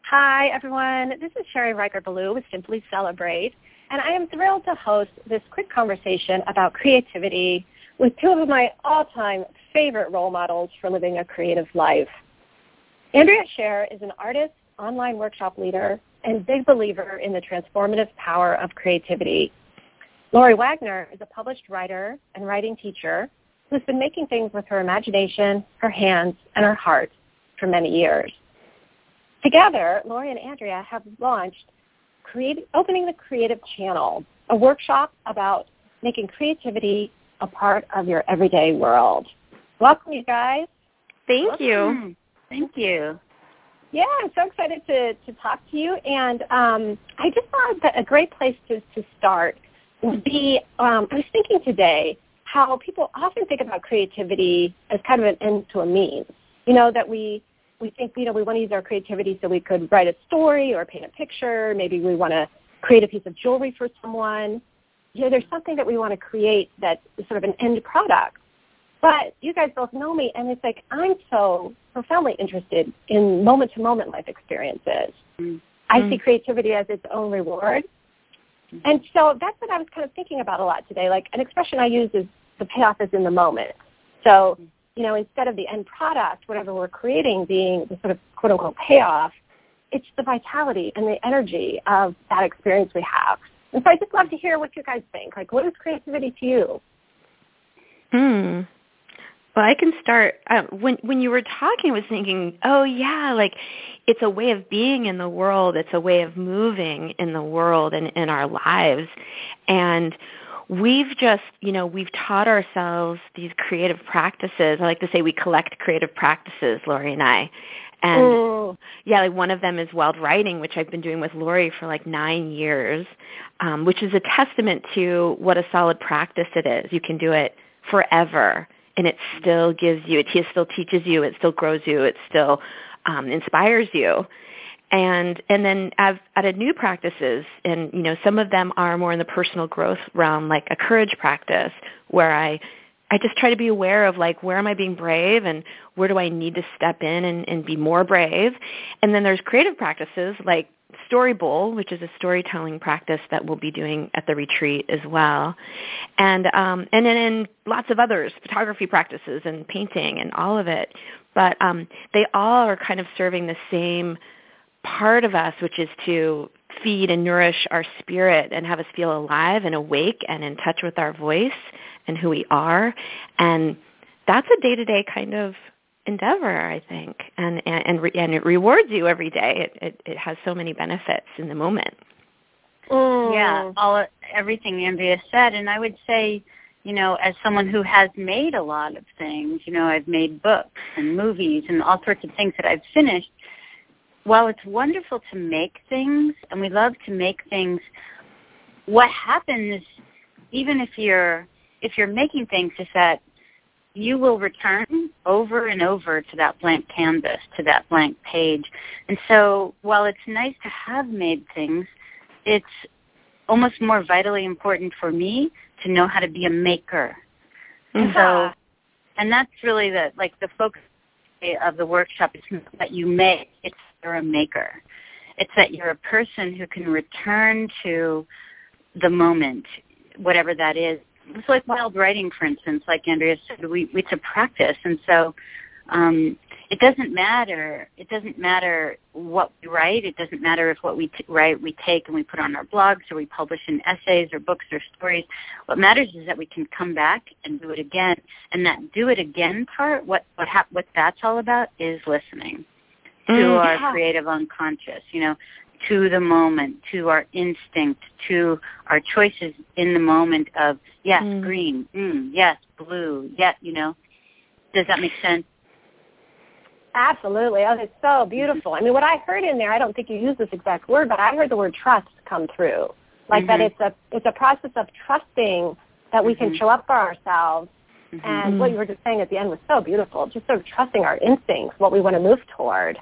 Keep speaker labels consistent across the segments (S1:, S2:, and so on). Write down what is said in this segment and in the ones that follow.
S1: Hi, everyone. This is Sherry Riker-Ballou with Simply Celebrate, and I am thrilled to host this quick conversation about creativity with two of my all-time favorite role models for living a creative life. Andrea Scher is an artist, online workshop leader, and big believer in the transformative power of creativity. Lori Wagner is a published writer and writing teacher who's been making things with her imagination, her hands, and her heart for many years. Together, Lori and Andrea have launched Opening the Creative Channel, a workshop about making creativity a part of your everyday world. Welcome, you guys.
S2: Thank you.
S3: Thank you.
S1: Yeah, I'm so excited to talk to you. And I just thought that a great place to start would be, I was thinking today how people often think about creativity as kind of an end to a means. You know, that we think, we want to use our creativity so we could write a story or paint a picture. Maybe we want to create a piece of jewelry for someone. There's something that we want to create that is sort of an end product. But you guys both know me, and it's like I'm so profoundly interested in moment-to-moment life experiences. Mm-hmm. I see creativity as its own reward. Mm-hmm. And so that's what I was kind of thinking about a lot today. Like an expression I use is the payoff is in the moment. So, instead of the end product, whatever we're creating being the sort of quote-unquote payoff, it's the vitality and the energy of that experience we have. And so I'd just love to hear what you guys think. Like, what is creativity to you?
S2: Well, I can start. When you were talking, I was thinking, oh, yeah, like it's a way of being in the world. It's a way of moving in the world and in our lives. And we've just, we've taught ourselves these creative practices. I like to say we collect creative practices, Lori and I. And like one of them is wild writing, which I've been doing with Lori for like 9 years, which is a testament to what a solid practice it is. You can do it forever, and it still gives you, it still teaches you, it still grows you, it still inspires you. And then I've added new practices, and some of them are more in the personal growth realm, like a courage practice, where I just try to be aware of like where am I being brave and where do I need to step in and be more brave. And then there's creative practices like Story Bowl, which is a storytelling practice that we'll be doing at the retreat as well. And then lots of others, photography practices and painting and all of it. But they all are kind of serving the same part of us, which is to feed and nourish our spirit and have us feel alive and awake and in touch with our voice and who we are. And that's a day-to-day kind of endeavor, I think, and it rewards you every day. It has so many benefits in the moment.
S3: Yeah, everything Andrea said, and I would say, as someone who has made a lot of things, I've made books and movies and all sorts of things that I've finished. While it's wonderful to make things, and we love to make things, what happens, even if you're making things, is that you will return over and over to that blank canvas, to that blank page. And so while it's nice to have made things, it's almost more vitally important for me to know how to be a maker. Mm-hmm. And that's really the focus of the workshop. It's not that you make, it's that you're a maker. It's that you're a person who can return to the moment, whatever that is. It's like wild writing, for instance, like Andrea said, it's a practice. And so it doesn't matter. It doesn't matter what we write. It doesn't matter if what we write we take and we put on our blogs or we publish in essays or books or stories. What matters is that we can come back and do it again. And that do it again part, what that's all about is listening to our creative unconscious, to the moment, to our instinct, to our choices in the moment of, yes, green, yes, blue, Does that make sense?
S1: Absolutely. Oh, it's so beautiful. I mean, what I heard in there, I don't think you used this exact word, but I heard the word trust come through. Like that it's a process of trusting that we can show up for ourselves. And what you were just saying at the end was so beautiful, just sort of trusting our instincts, what we want to move toward.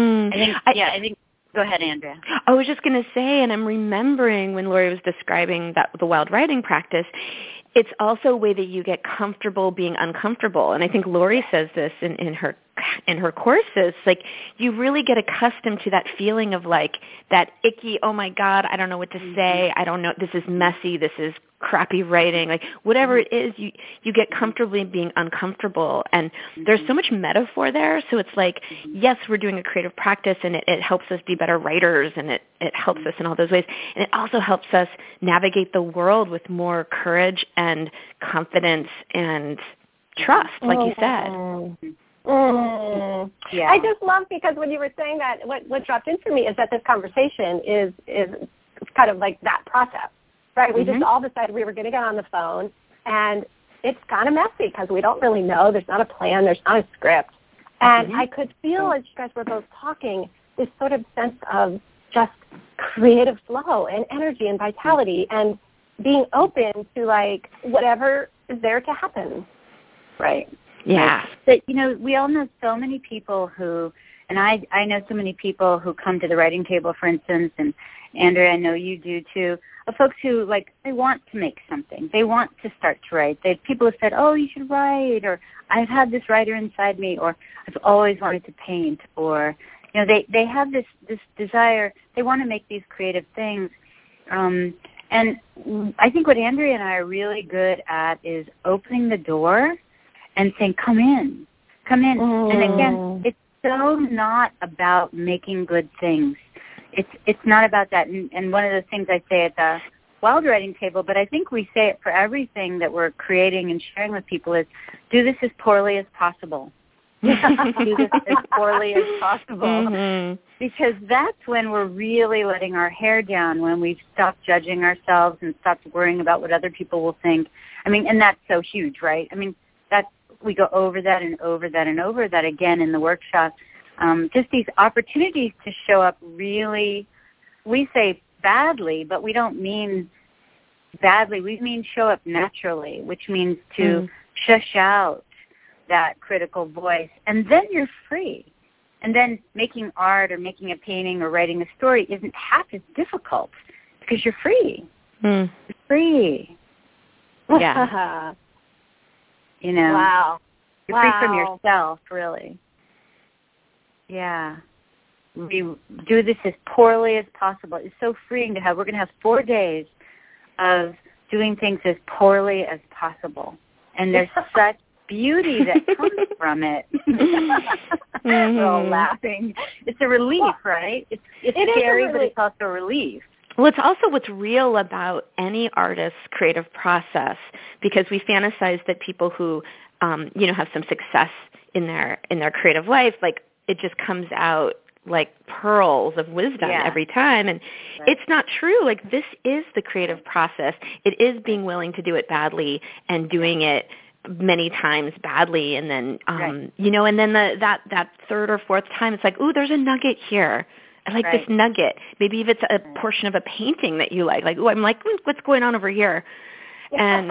S3: I think go ahead, Andrea.
S2: I was just going to say, and I'm remembering when Lori was describing the wild writing practice, it's also a way that you get comfortable being uncomfortable. And I think Lori says this in her in her courses, like you really get accustomed to that feeling of like that icky, oh my God, I don't know what to say. I don't know. This is messy. This is crappy writing. Like whatever it is, you get comfortably being uncomfortable. And there's so much metaphor there. So it's like, yes, we're doing a creative practice and it helps us be better writers and it helps us in all those ways. And it also helps us navigate the world with more courage and confidence and trust, like you said.
S1: Yeah. I just love, because when you were saying that, what dropped in for me is that this conversation is kind of like that process, right? We just all decided we were going to get on the phone, and it's kind of messy because we don't really know. There's not a plan. There's not a script. And I could feel, as you guys were both talking, this sort of sense of just creative flow and energy and vitality and being open to, like, whatever is there to happen.
S3: Right.
S2: Yeah.
S3: But, we all know so many people who, and I know so many people who come to the writing table, for instance, and Andrea, I know you do too, of folks who, like, they want to make something. They want to start to write. People have said, oh, you should write, or I've had this writer inside me, or I've always wanted to paint, or, they have this desire. They want to make these creative things. And I think what Andrea and I are really good at is opening the door and saying, come in. And again, it's so not about making good things. It's not about that. And one of the things I say at the Wild Writing Table, but I think we say it for everything that we're creating and sharing with people, is do this as poorly as possible. Do this as poorly as possible. Because that's when we're really letting our hair down, when we've stopped judging ourselves and stopped worrying about what other people will think. And that's so huge, right? We go over that and over that and over that again in the workshop. Just these opportunities to show up really, we say badly, but we don't mean badly. We mean show up naturally, which means to shush out that critical voice. And then you're free. And then making art or making a painting or writing a story isn't half as difficult because you're free. You're free.
S2: Yeah.
S1: Wow.
S3: You're free from yourself, really. Yeah. We do this as poorly as possible. It's so freeing to have. We're going to have 4 days of doing things as poorly as possible. And there's such beauty that comes from it. We're all laughing. It's a relief, right? It's scary, but it's also a relief.
S2: Well, it's also what's real about any artist's creative process, because we fantasize that people who, have some success in their creative life, like it just comes out like pearls of wisdom every time. And it's not true. Like, this is the creative process. It is being willing to do it badly and doing it many times badly. And then, and then that third or fourth time, it's like, ooh, there's a nugget here. I like this nugget. Maybe if it's a portion of a painting that you like, ooh, I'm like, what's going on over here? And,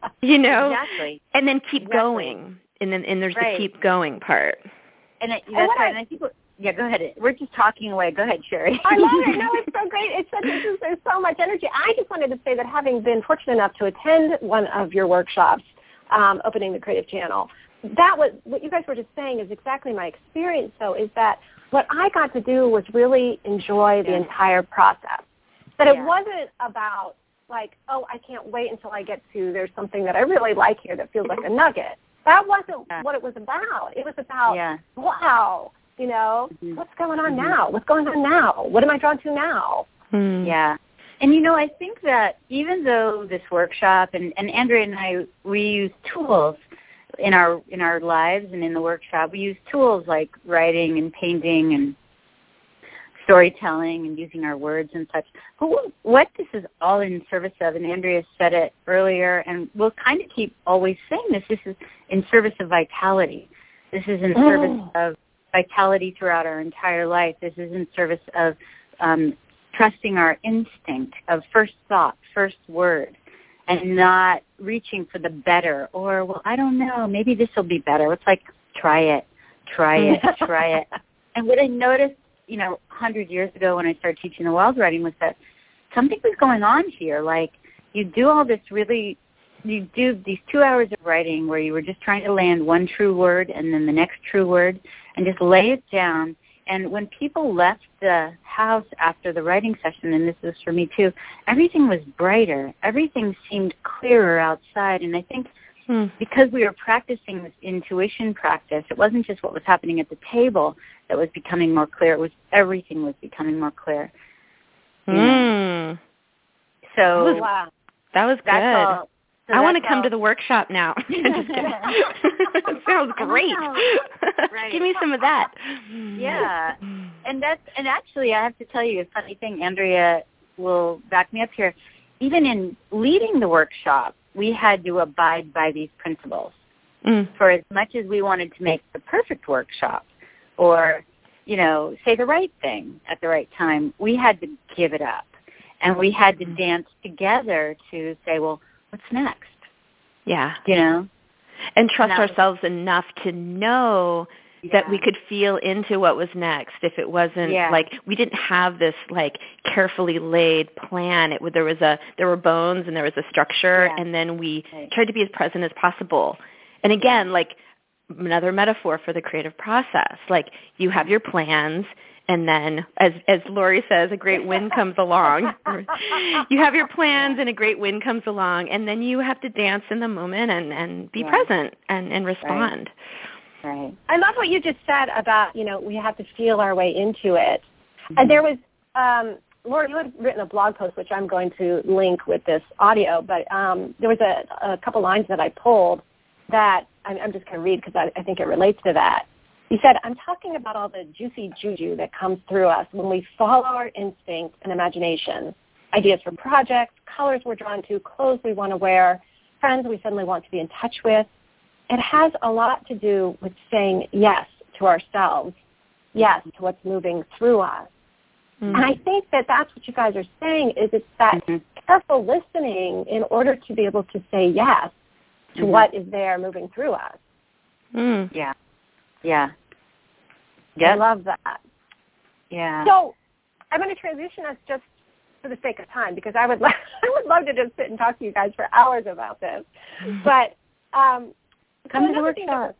S3: exactly.
S2: And then keep going. And there's the keep going part.
S3: And that's right. And I think, go ahead. We're just talking away. Go ahead, Sherry.
S1: I love it. No, it's so great. There's so much energy. I just wanted to say that, having been fortunate enough to attend one of your workshops, Opening the Creative Channel, that was what you guys were just saying is exactly my experience, though, is that what I got to do was really enjoy the entire process. That it wasn't about, like, oh, I can't wait until I get to, there's something that I really like here that feels like a nugget. That wasn't what it was about. It was about, wow, what's going on now? What's going on now? What am I drawn to now?
S3: Yeah. And, I think that even though this workshop, and Andrea and I, we use tools in our lives and in the workshop, we use tools like writing and painting and storytelling and using our words and such. But what this is all in service of, and Andrea said it earlier, and we'll kind of keep always saying this is in service of vitality. This is in service of vitality throughout our entire life. This is in service of trusting our instinct of first thought, first word, and not reaching for the better or, well, I don't know, maybe this will be better. It's like, try it. And what I noticed, 100 years ago when I started teaching the wild writing was that something was going on here. Like, you do all this really you do these 2 hours of writing where you were just trying to land one true word and then the next true word and just lay it down. And when people left the house after the writing session, and this is for me too, everything was brighter. Everything seemed clearer outside. And I think because we were practicing this intuition practice, it wasn't just what was happening at the table that was becoming more clear. It was everything was becoming more clear. So
S2: that was good.
S3: All. So
S2: I want to come to the workshop now. Just kidding. It sounds great.
S3: Right.
S2: Give me some of that.
S3: Yeah. And actually I have to tell you a funny thing. Andrea will back me up here. Even in leading the workshop, we had to abide by these principles. For as much as we wanted to make the perfect workshop or, say the right thing at the right time, we had to give it up. And we had to dance together to say, well, what's next?
S2: Yeah.
S3: And
S2: trust ourselves enough to know that we could feel into what was next. If it wasn't like we didn't have this like carefully laid plan. There were bones and there was a structure, and then we tried to be as present as possible. And again, like another metaphor for the creative process, like you have your plans. And then, as Lori says, a great wind comes along. You have your plans and a great wind comes along, and then you have to dance in the moment and be present and respond.
S3: Right.
S1: I love what you just said about, we have to feel our way into it. And there was, Lori, you had written a blog post, which I'm going to link with this audio, but there was a couple lines that I pulled that I'm just going to read because I think it relates to that. You said, I'm talking about all the juicy juju that comes through us when we follow our instinct and imagination, ideas for projects, colors we're drawn to, clothes we want to wear, friends we suddenly want to be in touch with. It has a lot to do with saying yes to ourselves, yes to what's moving through us. And I think that that's what you guys are saying is it's that careful listening in order to be able to say yes to what is there moving through us.
S3: Yeah. Yeah.
S1: I love that.
S3: Yeah.
S1: So I'm going to transition us just for the sake of time because I would love to just sit and talk to you guys for hours about this. But
S3: come to the workshop.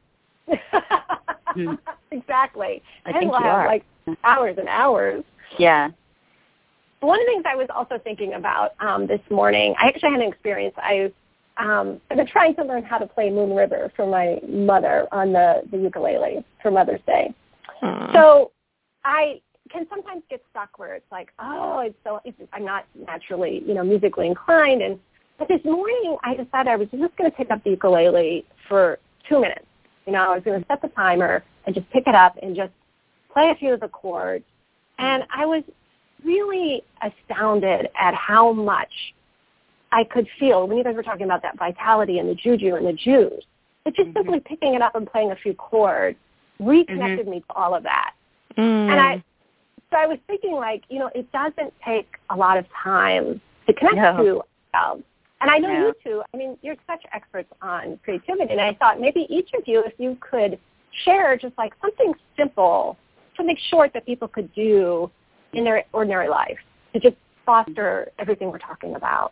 S1: Exactly.
S3: I think
S1: we'll have like hours and hours.
S3: Yeah.
S1: One of the things I was also thinking about this morning, I actually had an experience. I've been trying to learn how to play Moon River for my mother on the ukulele for Mother's Day. So I can sometimes get stuck where it's like, I'm not naturally, musically inclined. But this morning I decided I was just going to pick up the ukulele for 2 minutes. I was going to set the timer and just pick it up and just play a few of the chords. And I was really astounded at how much I could feel when you guys were talking about that vitality and the juju and the juice. But just simply picking it up and playing a few chords reconnected me to all of that. And so I was thinking, like, it doesn't take a lot of time to connect to ourselves. And I know you two, you're such experts on creativity, and I thought maybe each of you, if you could share just like something simple, something short that people could do in their ordinary life to just foster everything we're talking about.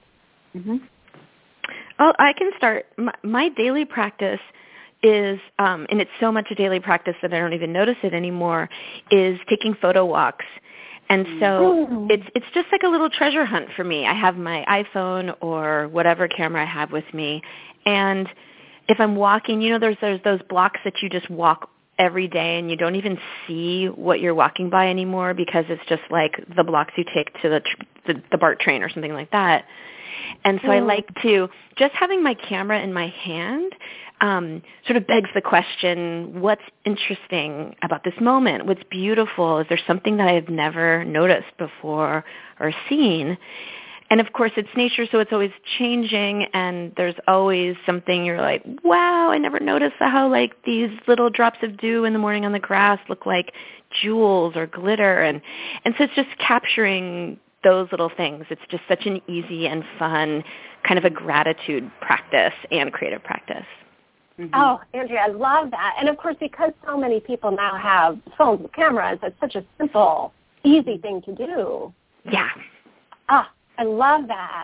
S2: Oh, I can start. My daily practice is, and it's so much a daily practice that I don't even notice it anymore, is taking photo walks. And so it's just like a little treasure hunt for me. I have my iPhone or whatever camera I have with me. And if I'm walking, there's those blocks that you just walk every day and you don't even see what you're walking by anymore because it's just like the blocks you take to the BART train or something like that. And so I like to, just having my camera in my hand sort of begs the question, what's interesting about this moment? What's beautiful? Is there something that I've never noticed before or seen? And of course, it's nature, so it's always changing, and there's always something you're like, wow, I never noticed how like these little drops of dew in the morning on the grass look like jewels or glitter. And so it's just capturing those little things. It's just such an easy and fun kind of a gratitude practice and creative practice.
S1: Oh, Andrea, I love that. And of course, because so many people now have phones with cameras, it's such a simple, easy thing to do.
S2: Yeah.
S1: I love that.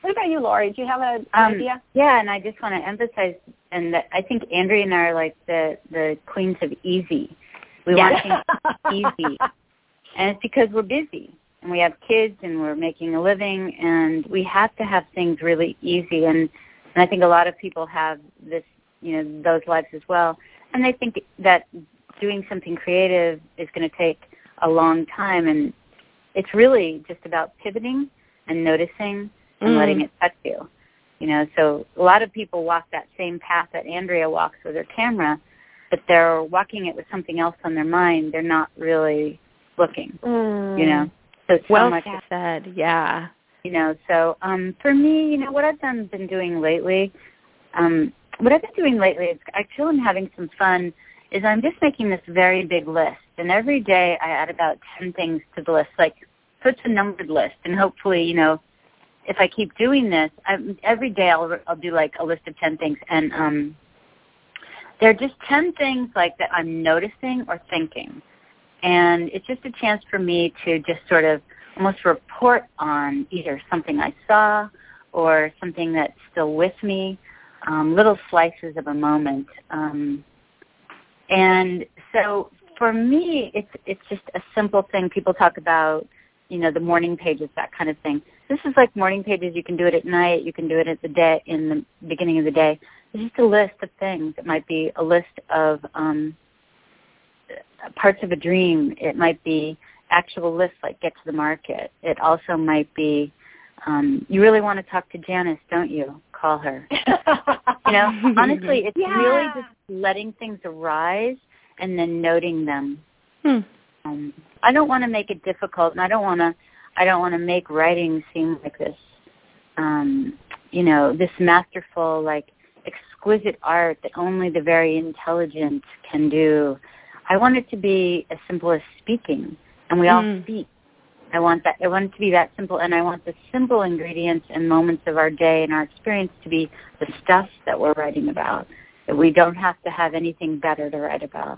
S1: What about you, Lori? Do you have an idea?
S3: Yeah, and I just want to emphasize, and that I think Andrea and I are like the queens of easy. We want things easy, and it's because we're busy and we have kids and we're making a living, and we have to have things really easy. And I think a lot of people have this, those lives as well, and they think that doing something creative is going to take a long time, and it's really just about pivoting and noticing and letting it touch you. So a lot of people walk that same path that Andrea walks with her camera, but they're walking it with something else on their mind. They're not really looking, So
S2: well
S3: much
S2: said, yeah.
S3: So for me, what I've been doing lately, is actually I'm having some fun, is I'm just making this very big list. And every day I add about 10 things to the list. So it's a numbered list. And hopefully, if I keep doing this, every day I'll do like a list of 10 things. And they're just 10 things like that I'm noticing or thinking. And it's just a chance for me to just sort of almost report on either something I saw or something that's still with me, little slices of a moment. And so for me, it's just a simple thing. People talk about, the morning pages, that kind of thing. This is like morning pages. You can do it at night. You can do it at the day, in the beginning of the day. It's just a list of things. It might be a list of parts of a dream. It might be actual lists like get to the market. It also might be, you really want to talk to Janice, don't you? Call her. Honestly, it's really just letting things arise and then noting them. I don't want to make it difficult, and I don't want to make writing seem like this, this masterful, like exquisite art that only the very intelligent can do. I want it to be as simple as speaking, and we all speak. I want it to be that simple, and I want the simple ingredients and moments of our day and our experience to be the stuff that we're writing about, that we don't have to have anything better to write about.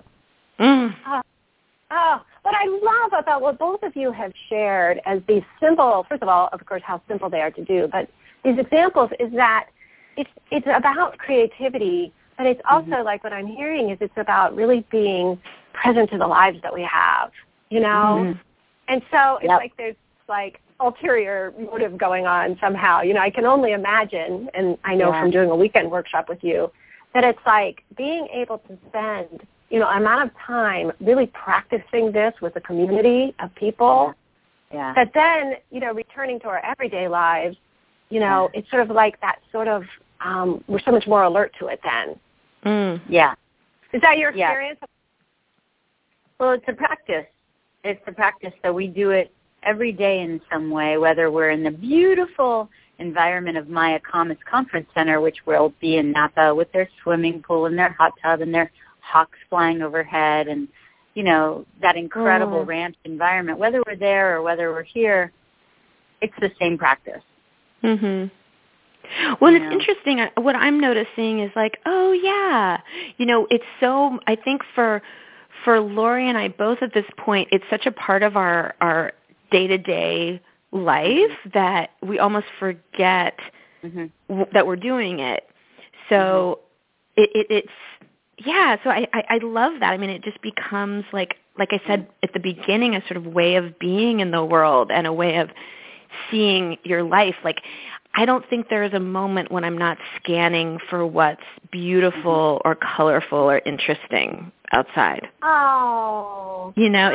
S1: What I love about what both of you have shared as these simple, first of all, of course, how simple they are to do, but these examples is that it's about creativity, but it's also like what I'm hearing is it's about really being present to the lives that we have, And so it's like there's like ulterior motive going on somehow. I can only imagine, and I know from doing a weekend workshop with you, that it's like being able to spend, an amount of time really practicing this with a community of people.
S3: Yeah.
S1: That then, returning to our everyday lives, it's sort of like that sort of, we're so much more alert to it then.
S3: Yeah.
S1: Is that your experience?
S3: Well, it's a practice. It's a practice. So we do it every day in some way, whether we're in the beautiful environment of Maya Kamis Conference Center, which will be in Napa with their swimming pool and their hot tub and their hawks flying overhead and, that incredible ranch environment. Whether we're there or whether we're here, it's the same practice.
S2: Well, it's interesting. What I'm noticing is like, it's so, I think for Lori and I both at this point, it's such a part of our day-to-day life that we almost forget that we're doing it. So it's so I love that. I mean, it just becomes like I said at the beginning, a sort of way of being in the world and a way of seeing your life. Like, I don't think there is a moment when I'm not scanning for what's beautiful or colorful or interesting outside.
S1: Oh.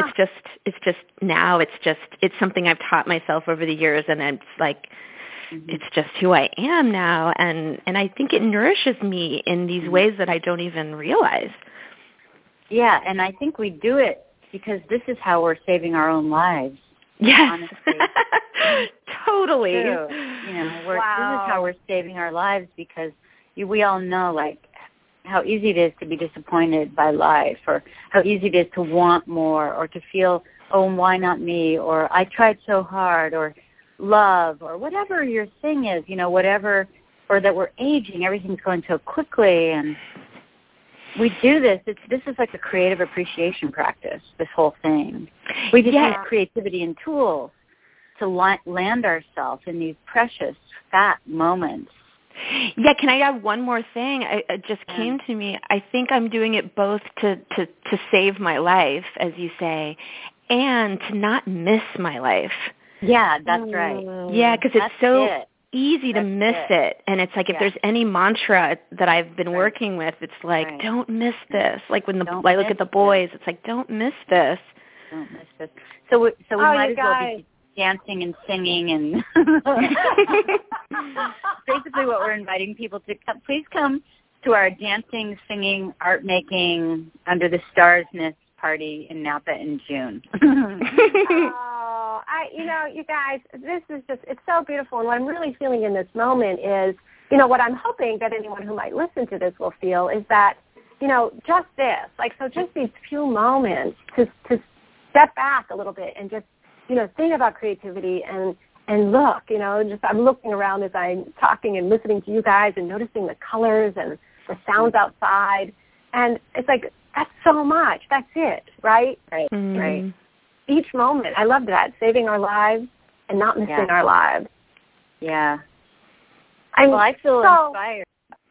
S2: It's something I've taught myself over the years, and it's like, it's just who I am now. And I think it nourishes me in these ways that I don't even realize.
S3: Yeah, and I think we do it because this is how we're saving our own lives.
S2: Yes.
S3: Honestly.
S2: Totally.
S3: True. This is how we're saving our lives because we all know, like, how easy it is to be disappointed by life, or how easy it is to want more, or to feel, oh, why not me, or I tried so hard, or love, or whatever your thing is, whatever, or that we're aging, everything's going so quickly, and we do this. This is like a creative appreciation practice, this whole thing. We just use creativity and tools land ourselves in these precious, fat moments.
S2: Yeah, can I add one more thing? It just came to me. I think I'm doing it both to save my life, as you say, and to not miss my life.
S3: Yeah, that's right.
S2: Yeah, because it's so easy to miss it. And it's like if there's any mantra that I've been working with, it's like, don't miss this. Like when I look at the boys, it's like, don't miss this.
S3: Don't miss this. So we might as well be dancing and singing and basically what we're inviting people to come. Please come to our dancing, singing, art making under the stars-ness party in Napa in June.
S1: You guys, this is just, it's so beautiful. And what I'm really feeling in this moment is, what I'm hoping that anyone who might listen to this will feel is that, just this, just these few moments to step back a little bit and just, think about creativity and look, I'm looking around as I'm talking and listening to you guys and noticing the colors and the sounds outside. And it's like, that's so much. That's it, right?
S3: Right, right.
S1: Each moment. I love that. Saving our lives and not missing our lives.
S3: Yeah. I feel inspired.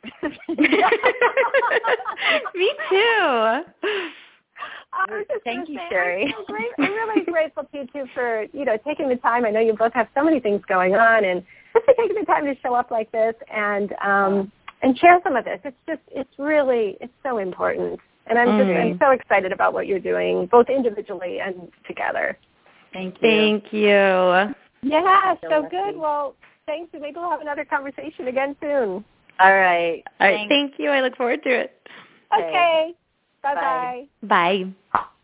S2: Me too.
S3: Thank you, Sherry.
S1: I'm really grateful to you two for taking the time. I know you both have so many things going on, and just for taking the time to show up like this and share some of this. It's so important, and I'm so excited about what you're doing, both individually and together.
S3: Thank you.
S2: Thank you.
S1: Yeah, so good. Well, thanks. Maybe we'll have another conversation again soon.
S3: All right.
S2: Thank you. I look forward to it.
S1: Okay. Bye-bye.
S2: Bye.